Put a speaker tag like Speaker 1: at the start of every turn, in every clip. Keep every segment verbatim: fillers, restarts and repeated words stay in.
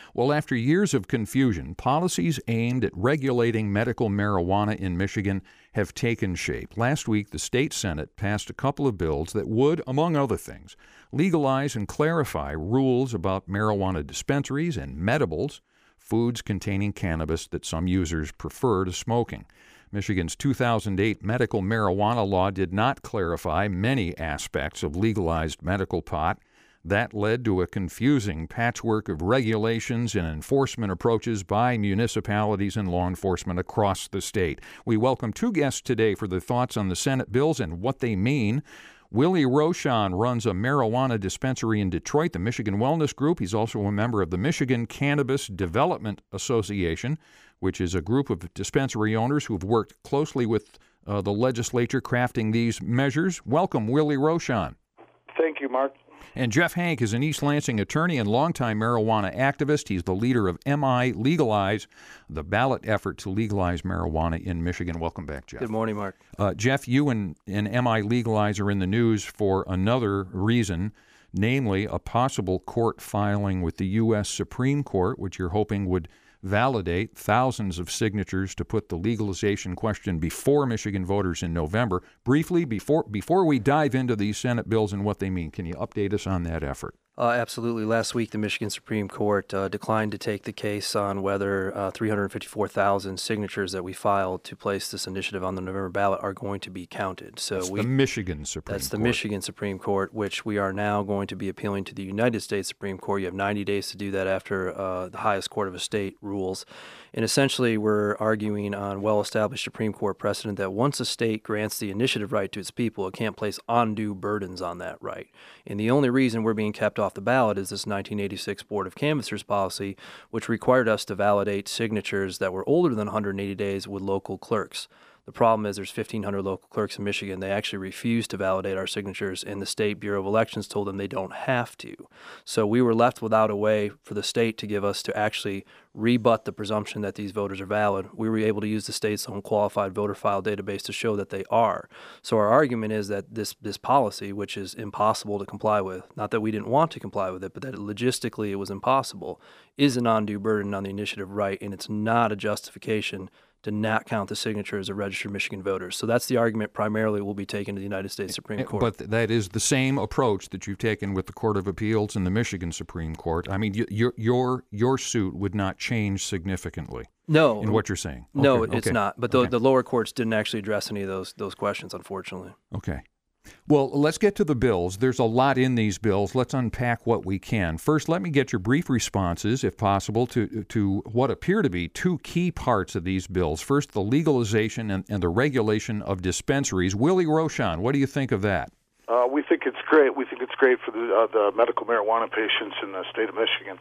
Speaker 1: Well, after years of confusion, policies aimed at regulating medical marijuana in Michigan have taken shape. Last week, the state Senate passed a couple of bills that would, among other things, legalize and clarify rules about marijuana dispensaries and medibles, foods containing cannabis that some users prefer to smoking. Michigan's two thousand eight medical marijuana law did not clarify many aspects of legalized medical pot. That led to a confusing patchwork of regulations and enforcement approaches by municipalities and law enforcement across the state. We welcome two guests today for their thoughts on the Senate bills and what they mean. Willie Rochon runs a marijuana dispensary in Detroit, the Michigan Wellness Group. He's also a member of the Michigan Cannabis Development Association, which is a group of dispensary owners who've worked closely with uh, the legislature crafting these measures. Welcome, Willie Rochon.
Speaker 2: Thank you, Mark.
Speaker 1: And Jeff Hank is an East Lansing attorney and longtime marijuana activist. He's the leader of M I Legalize, the ballot effort to legalize marijuana in Michigan. Welcome back, Jeff.
Speaker 3: Good morning, Mark.
Speaker 1: Uh, Jeff, you and, and M I Legalize are in the news for another reason, namely a possible court filing with the U S Supreme Court, which you're hoping would validate thousands of signatures to put the legalization question before Michigan voters in November. Briefly, before before we dive into these Senate bills and what they mean, can you update us on that effort?
Speaker 3: Uh, absolutely. Last week, the Michigan Supreme Court uh, declined to take the case on whether uh, three hundred fifty-four thousand signatures that we filed to place this initiative on the November ballot are going to be counted. So
Speaker 1: that's
Speaker 3: we,
Speaker 1: the Michigan Supreme
Speaker 3: That's the
Speaker 1: Court.
Speaker 3: Michigan Supreme Court, which we are now going to be appealing to the United States Supreme Court. You have ninety days to do that after uh, the highest court of a state rules. And essentially, we're arguing on well-established Supreme Court precedent that once a state grants the initiative right to its people, it can't place undue burdens on that right. And the only reason we're being kept off the ballot is this nineteen eighty-six Board of Canvassers policy, which required us to validate signatures that were older than one hundred eighty days with local clerks. The problem is there's fifteen hundred local clerks in Michigan. They actually refused to validate our signatures, and the State Bureau of Elections told them they don't have to. So we were left without a way for the state to give us to actually rebut the presumption that these voters are valid. We were able to use the state's own qualified voter file database to show that they are. So our argument is that this, this policy, which is impossible to comply with, not that we didn't want to comply with it, but that logistically it was impossible, is an undue burden on the initiative right, and it's not a justification to not count the signatures of registered Michigan voters. So that's the argument primarily will be taken to the United States Supreme Court.
Speaker 1: But that is the same approach that you've taken with the Court of Appeals and the Michigan Supreme Court. I mean, your your your suit would not change significantly.
Speaker 3: No.
Speaker 1: In what you're saying.
Speaker 3: No,
Speaker 1: okay,
Speaker 3: it's
Speaker 1: okay.
Speaker 3: not. But the,
Speaker 1: okay.
Speaker 3: the lower courts didn't actually address any of those those questions, unfortunately.
Speaker 1: Okay. Well, let's get to the bills. There's a lot in these bills. Let's unpack what we can. First, let me get your brief responses, if possible, to to what appear to be two key parts of these bills. First, the legalization and, and the regulation of dispensaries. Willie Rochon, what do you think of that?
Speaker 2: Uh, we think it's great. We think it's great for the, uh, the medical marijuana patients in the state of Michigan.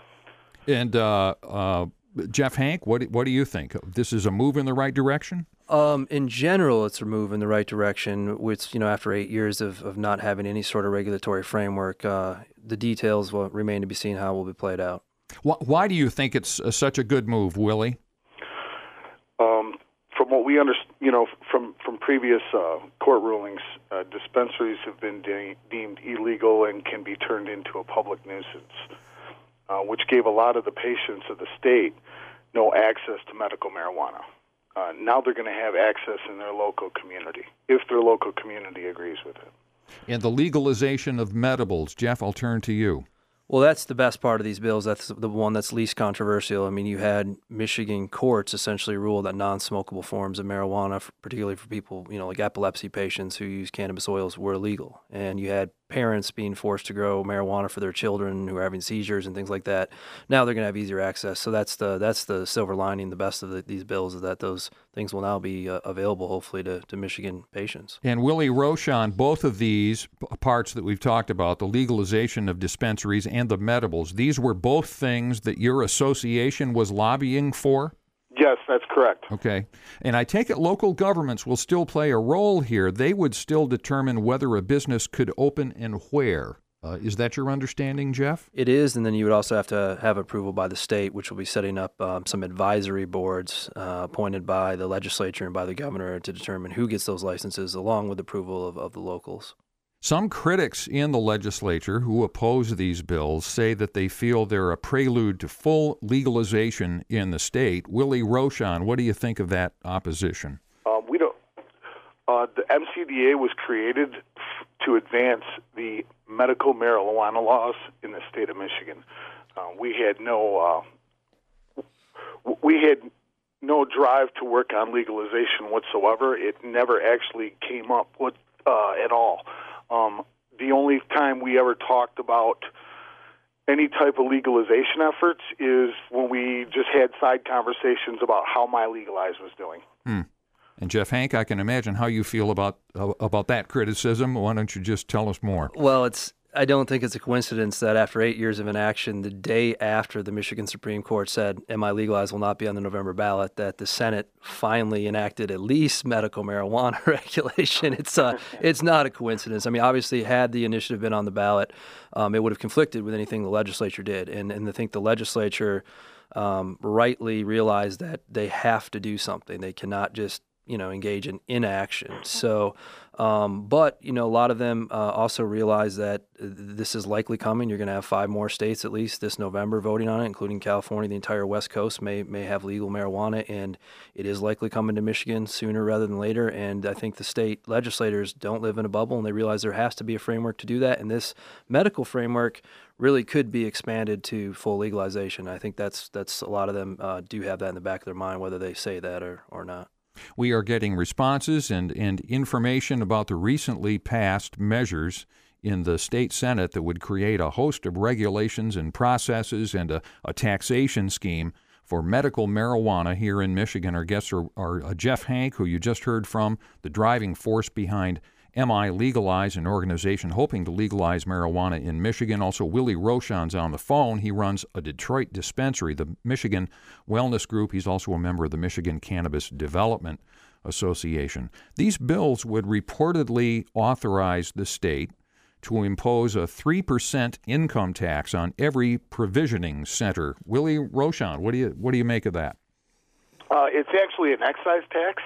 Speaker 1: And uh, uh, Jeff Hank, what what do you think? This is a move in the right direction?
Speaker 3: Um, in general, it's a move in the right direction, which, you know, after eight years of, of not having any sort of regulatory framework, uh, the details will remain to be seen how it will be played out.
Speaker 1: Why, why do you think it's uh, such a good move, Willie?
Speaker 2: Um, from what we understand, you know, from, from previous uh, court rulings, uh, dispensaries have been de- deemed illegal and can be turned into a public nuisance, uh, which gave a lot of the patients of the state no access to medical marijuana. Uh, now they're going to have access in their local community, if their local community agrees with it.
Speaker 1: And the legalization of medibles. Jeff, I'll turn to you.
Speaker 3: Well, that's the best part of these bills. That's the one that's least controversial. I mean, you had Michigan courts essentially rule that non-smokable forms of marijuana, particularly for people, you know, like epilepsy patients who use cannabis oils, were illegal. And you had parents being forced to grow marijuana for their children who are having seizures and things like that. Now they're going to have easier access. So that's the that's the silver lining. The best of the, these bills is that those things will now be uh, available, hopefully, to, to Michigan patients.
Speaker 1: And Willie Rochon, both of these parts that we've talked about, the legalization of dispensaries and the medibles, these were both things that your association was lobbying for?
Speaker 2: Yes, that's correct.
Speaker 1: Okay. And I take it local governments will still play a role here. They would still determine whether a business could open and where. Uh, is that your understanding, Jeff?
Speaker 3: It is, and then you would also have to have approval by the state, which will be setting up um, some advisory boards uh, appointed by the legislature and by the governor to determine who gets those licenses, along with approval of, of the locals.
Speaker 1: Some critics in the legislature who oppose these bills say that they feel they're a prelude to full legalization in the state. Willie Rochon, what do you think of that opposition?
Speaker 2: Um, we don't. Uh, the M C D A was created f- to advance the medical marijuana laws in the state of Michigan. Uh, we had no. Uh, we had no drive to work on legalization whatsoever. It never actually came up with, uh, at all. Um, the only time we ever talked about any type of legalization efforts is when we just had side conversations about how My Legalize was doing.
Speaker 1: Hmm. And Jeff Hank, I can imagine how you feel about uh, about that criticism. Why don't you just tell us more?
Speaker 3: Well, it's I don't think it's a coincidence that after eight years of inaction, the day after the Michigan Supreme Court said M I Legalize will not be on the November ballot, that the Senate finally enacted at least medical marijuana regulation. It's uh, it's not a coincidence. I mean, obviously, had the initiative been on the ballot, um, it would have conflicted with anything the legislature did. And, and I think the legislature um, rightly realized that they have to do something. They cannot just you know, engage in inaction. So, um, but, you know, a lot of them uh, also realize that this is likely coming. You're going to have five more states at least this November voting on it, including California. The entire West Coast may may have legal marijuana, and it is likely coming to Michigan sooner rather than later. And I think the state legislators don't live in a bubble, and they realize there has to be a framework to do that. And this medical framework really could be expanded to full legalization. I think that's that's a lot of them uh, do have that in the back of their mind, whether they say that or, or not.
Speaker 1: We are getting responses and, and information about the recently passed measures in the state Senate that would create a host of regulations and processes and a, a taxation scheme for medical marijuana here in Michigan. Our guests are, are uh, Jeff Hank, who you just heard from, the driving force behind M I Legalize, an organization hoping to legalize marijuana in Michigan. Also, Willie Rochon's on the phone. He runs a Detroit dispensary, the Michigan Wellness Group. He's also a member of the Michigan Cannabis Development Association. These bills would reportedly authorize the state to impose a three percent income tax on every provisioning center. Willie Rochon, what do you what do you make of that?
Speaker 2: Uh, it's actually an excise tax.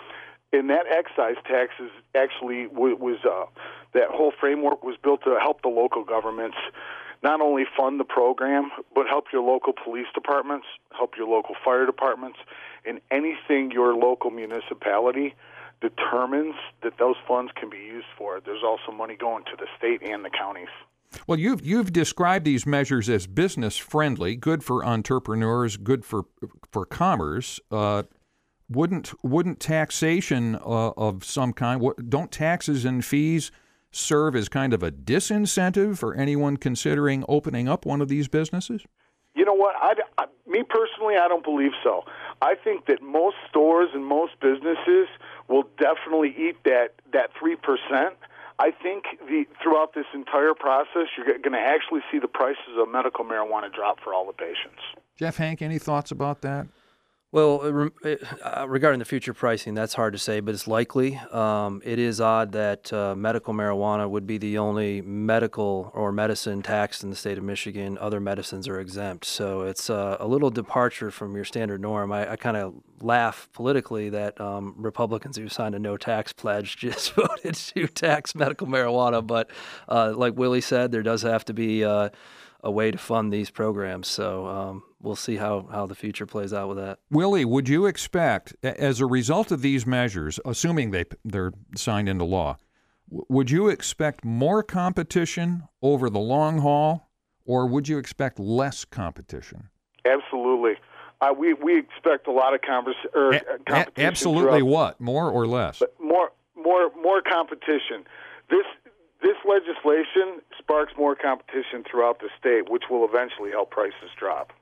Speaker 2: And that excise tax is actually was uh, that whole framework was built to help the local governments not only fund the program, but help your local police departments, help your local fire departments, and anything your local municipality determines that those funds can be used for. There's also money going to the state and the counties.
Speaker 1: Well, you've you've described these measures as business friendly, good for entrepreneurs, good for for commerce. Uh, Wouldn't wouldn't taxation uh, of some kind, what, don't taxes and fees serve as kind of a disincentive for anyone considering opening up one of these businesses?
Speaker 2: You know what? I, I, me personally, I don't believe so. I think that most stores and most businesses will definitely eat that that three percent. I think the throughout this entire process, you're going to actually see the prices of medical marijuana drop for all the patients.
Speaker 1: Jeff Hank, any thoughts about that?
Speaker 3: Well, uh, regarding the future pricing, that's hard to say, but it's likely. Um, it is odd that uh, medical marijuana would be the only medical or medicine taxed in the state of Michigan. Other medicines are exempt. So it's uh, a little departure from your standard norm. I, I kind of laugh politically that um, Republicans who signed a no-tax pledge just voted to tax medical marijuana. But uh, like Willie said, there does have to be uh, a way to fund these programs. So um, we'll see how, how the future plays out with that.
Speaker 1: Willie, would you expect, as a result of these measures, assuming they, they're signed into law, would you expect more competition over the long haul, or would you expect less competition?
Speaker 2: Absolutely. Uh, we, we expect a lot of converse, er,
Speaker 1: a-
Speaker 2: competition.
Speaker 1: A- absolutely
Speaker 2: throughout,
Speaker 1: what? More or less?
Speaker 2: But more, more, more competition. This This legislation sparks more competition throughout the state, which will eventually help prices drop.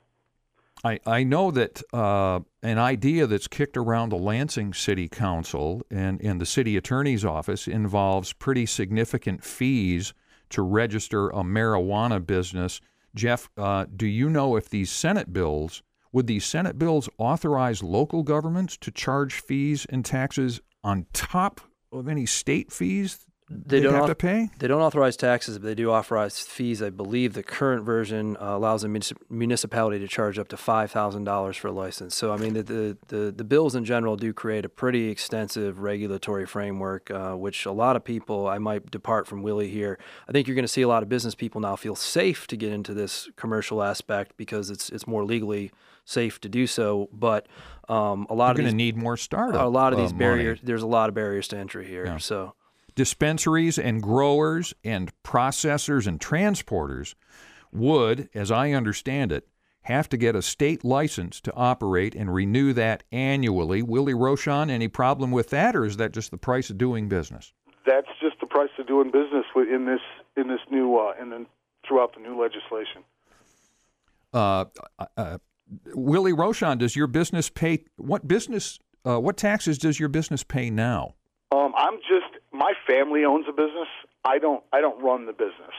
Speaker 1: I, I know that uh, an idea that's kicked around the Lansing City Council and, and the city attorney's office involves pretty significant fees to register a marijuana business. Jeff, uh, do you know if these Senate bills, would these Senate bills authorize local governments to charge fees and taxes on top of any state fees
Speaker 3: They
Speaker 1: they'd
Speaker 3: don't
Speaker 1: have
Speaker 3: auth-
Speaker 1: to pay?
Speaker 3: They don't authorize taxes, but they do authorize fees. I believe the current version uh, allows a municip- municipality to charge up to five thousand dollars for a license. So, I mean, the, the, the, the bills in general do create a pretty extensive regulatory framework, uh, which a lot of people, I might depart from Willie here, I think you're going to see a lot of business people now feel safe to get into this commercial aspect because it's it's more legally safe to do so. But um, a lot
Speaker 1: You're
Speaker 3: of
Speaker 1: going to
Speaker 3: these,
Speaker 1: need more startup
Speaker 3: a lot of
Speaker 1: uh,
Speaker 3: these
Speaker 1: money.
Speaker 3: barriers, there's a lot of barriers to entry here.
Speaker 1: Yeah.
Speaker 3: So.
Speaker 1: Dispensaries and growers and processors and transporters would, as I understand it, have to get a state license to operate and renew that annually. Willie Rochon, any problem with that, or is that just the price of doing business?
Speaker 2: That's just the price of doing business in this in this new uh, and then throughout the new legislation.
Speaker 1: Uh, uh, Willie Rochon, does your business pay what business? Uh, what taxes does your business pay now?
Speaker 2: Um, I'm just my family owns a business. I don't. I don't run the business.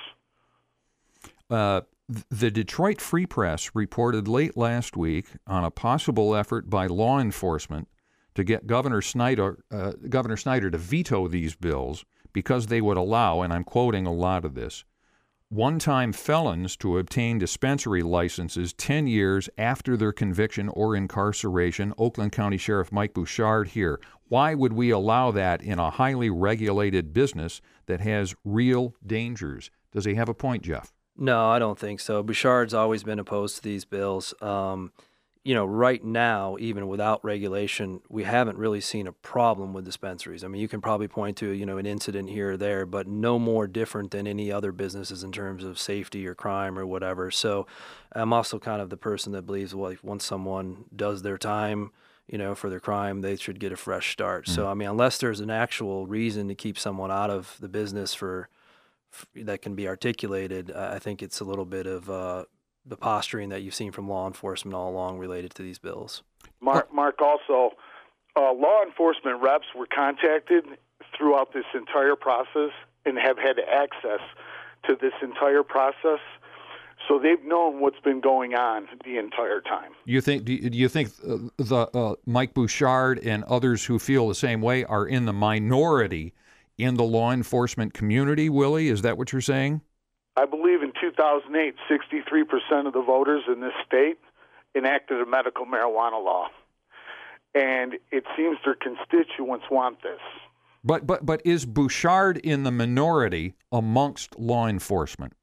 Speaker 1: Uh, the Detroit Free Press reported late last week on a possible effort by law enforcement to get Governor Snyder, uh, Governor Snyder to veto these bills because they would allow, and I'm quoting a lot of this, one-time felons to obtain dispensary licenses ten years after their conviction or incarceration. Oakland County Sheriff Mike Bouchard here. Why would we allow that in a highly regulated business that has real dangers? Does he have a point, Jeff?
Speaker 3: No, I don't think so. Bouchard's always been opposed to these bills. Um, you know, right now, even without regulation, we haven't really seen a problem with dispensaries. I mean, you can probably point to, you know, an incident here or there, but no more different than any other businesses in terms of safety or crime or whatever. So I'm also kind of the person that believes, well, if once someone does their time, you know, for their crime, they should get a fresh start. Mm-hmm. So, I mean, unless there's an actual reason to keep someone out of the business for that can be articulated, I think it's a little bit of uh, the posturing that you've seen from law enforcement all along related to these bills.
Speaker 2: Mark, Mark also, uh, law enforcement reps were contacted throughout this entire process and have had access to this entire process, so they've known what's been going on the entire time.
Speaker 1: You think? Do you, do you think uh, the uh, Mike Bouchard and others who feel the same way are in the minority in the law enforcement community, Willie? Is that what you're saying?
Speaker 2: I believe in two thousand eight, sixty-three percent of the voters in this state enacted a medical marijuana law. And it seems their constituents want this.
Speaker 1: But but but is Bouchard in the minority amongst law enforcement?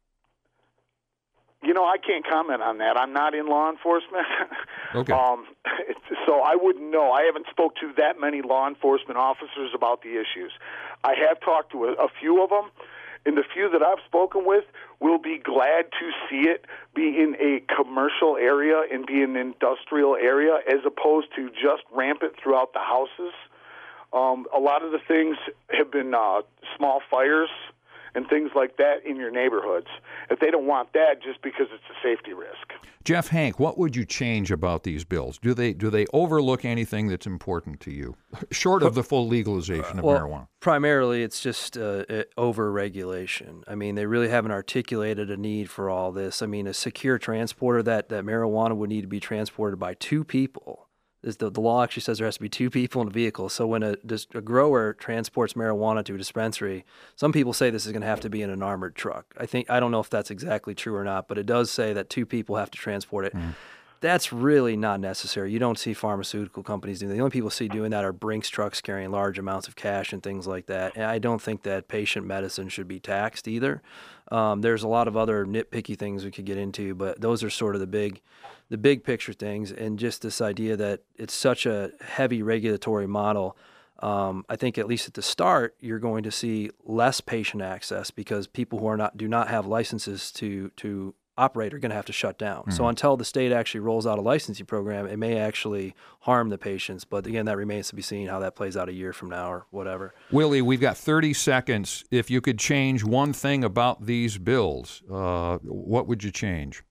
Speaker 2: You know, I can't comment on that. I'm not in law enforcement.
Speaker 1: Okay.
Speaker 2: um, so I wouldn't know. I haven't spoke to that many law enforcement officers about the issues. I have talked to a, a few of them, and the few that I've spoken with will be glad to see it be in a commercial area and be in an industrial area as opposed to just rampant throughout the houses. Um, a lot of the things have been uh, small fires and things like that in your neighborhoods. If they don't want that, just because it's a safety risk.
Speaker 1: Jeff Hank, what would you change about these bills? Do they do they overlook anything that's important to you, short of the full legalization of
Speaker 3: well,
Speaker 1: marijuana?
Speaker 3: Primarily, it's just uh, over-regulation. I mean, they really haven't articulated a need for all this. I mean, a secure transporter, that, that marijuana would need to be transported by two people. The, the law actually says there has to be two people in a vehicle. So when a, a grower transports marijuana to a dispensary, some people say this is going to have to be in an armored truck. I think I don't know if that's exactly true or not, but it does say that two people have to transport it. Mm. That's really not necessary. You don't see pharmaceutical companies doing that. The only people see doing that are Brinks trucks carrying large amounts of cash and things like that. And I don't think that patient medicine should be taxed either. Um, there's a lot of other nitpicky things we could get into, but those are sort of the big the big picture things, and just this idea that it's such a heavy regulatory model. Um, I think at least at the start, you're going to see less patient access because people who are not do not have licenses to to operate are going to have to shut down. Mm-hmm. So until the state actually rolls out a licensing program, it may actually harm the patients. But again, that remains to be seen how that plays out a year from now or whatever.
Speaker 1: Willie, we've got thirty seconds. If you could change one thing about these bills, uh, what would you change?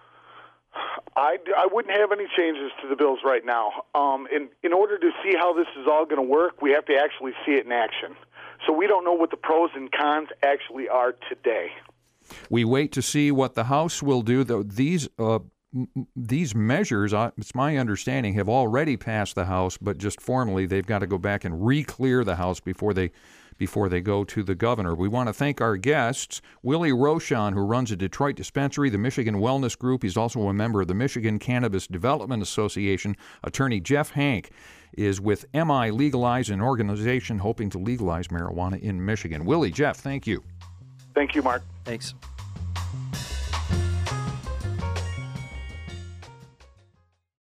Speaker 2: I, I wouldn't have any changes to the bills right now. Um, in, in order to see how this is all going to work, we have to actually see it in action. So we don't know what the pros and cons actually are today.
Speaker 1: We wait to see what the House will do. Though these uh, m- these measures, uh, it's my understanding, have already passed the House, but just formally they've got to go back and re-clear the House before they before they go to the governor. We want to thank our guests, Willie Rochon, who runs a Detroit dispensary, the Michigan Wellness Group. He's also a member of the Michigan Cannabis Development Association. Attorney Jeff Hank is with M I Legalize, an organization hoping to legalize marijuana in Michigan. Willie, Jeff, thank you.
Speaker 2: Thank you, Mark.
Speaker 3: Thanks.